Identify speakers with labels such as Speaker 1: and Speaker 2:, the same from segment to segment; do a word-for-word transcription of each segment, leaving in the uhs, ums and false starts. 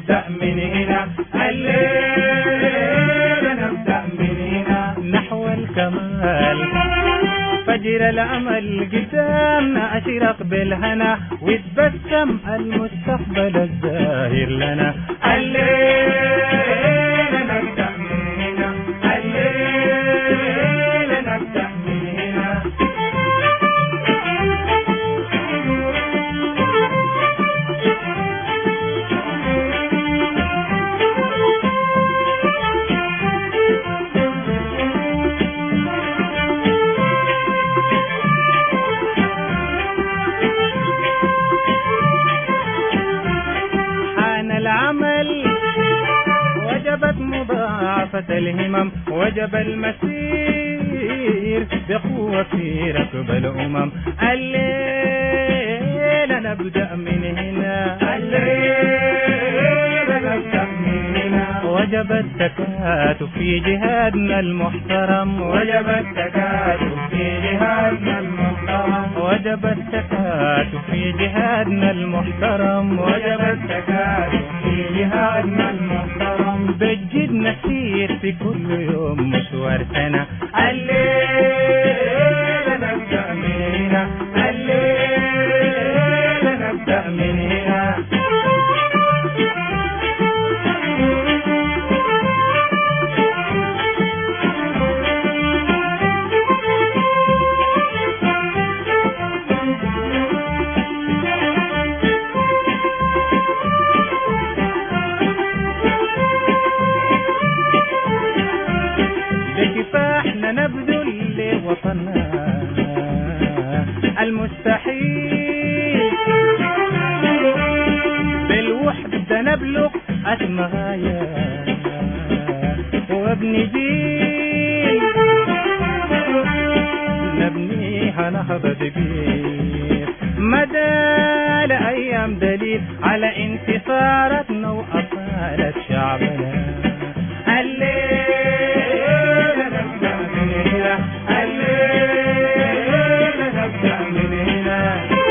Speaker 1: نبدأ من هنا، الليلة نبدأ من هنا
Speaker 2: نحو الكمال فجر الأمل قدامنا أشرق بالهنا وتبسم المستقبل الزاهر لنا.
Speaker 1: الليلة نبدأ من هنا، الليلة نبدأ من هنا.
Speaker 2: العمل وجبت مضاعفة الهمم، وجب المسير بقوة في ركب الأمم. الليلة نبدأ من هنا،
Speaker 1: الليلة نبدأ من هنا.
Speaker 2: وجب التكاتف في جهادنا المحترم،
Speaker 1: وجب التكاتف في جهادنا المحترم،
Speaker 2: وجب التكاتف في جهادنا المحترم،
Speaker 1: وجب التكاتف في جهادنا المحترم.
Speaker 2: بجد نسير في كل يوم مشوار سنة.
Speaker 1: الليلة نبدأ من هنا، الليلة نبدأ من هنا.
Speaker 2: بكفاحنا نبذل لوطننا المستحيل، بالوحدة نبلغ أسمى غاية وابني جيل نبنيها نهضة كبير مدى لأيام دليل على انتصاراتنا وأصالة شعبنا.
Speaker 1: الليلة نبدأ من هنا، الليلة نبدأ من هنا.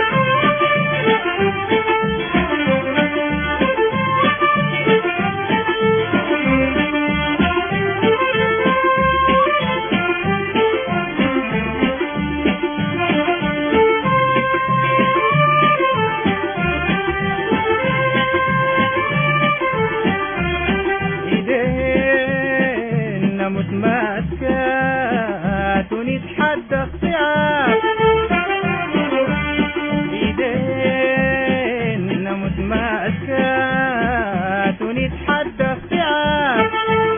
Speaker 2: متماسكات ونتحدى الصعاب، ايدينا متماسكات ونتحدى الصعاب،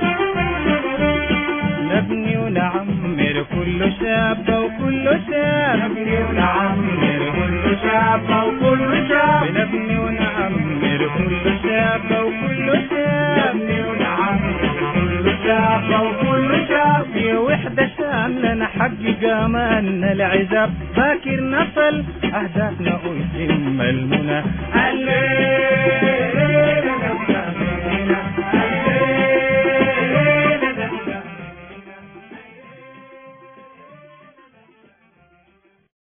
Speaker 2: نبني ونعمر كل شاب وكل شاب،
Speaker 1: نبني ونعمر كل شاب وكل شاب،
Speaker 2: نبني ونعمر كل شاب وكل شاب،
Speaker 1: نبني ونعمر كل شاب وكل شاب.
Speaker 2: في وحدة شاملة نحقق أماننا العزاب، باكر نصل أهدافنا ويتم المنى.
Speaker 1: الليل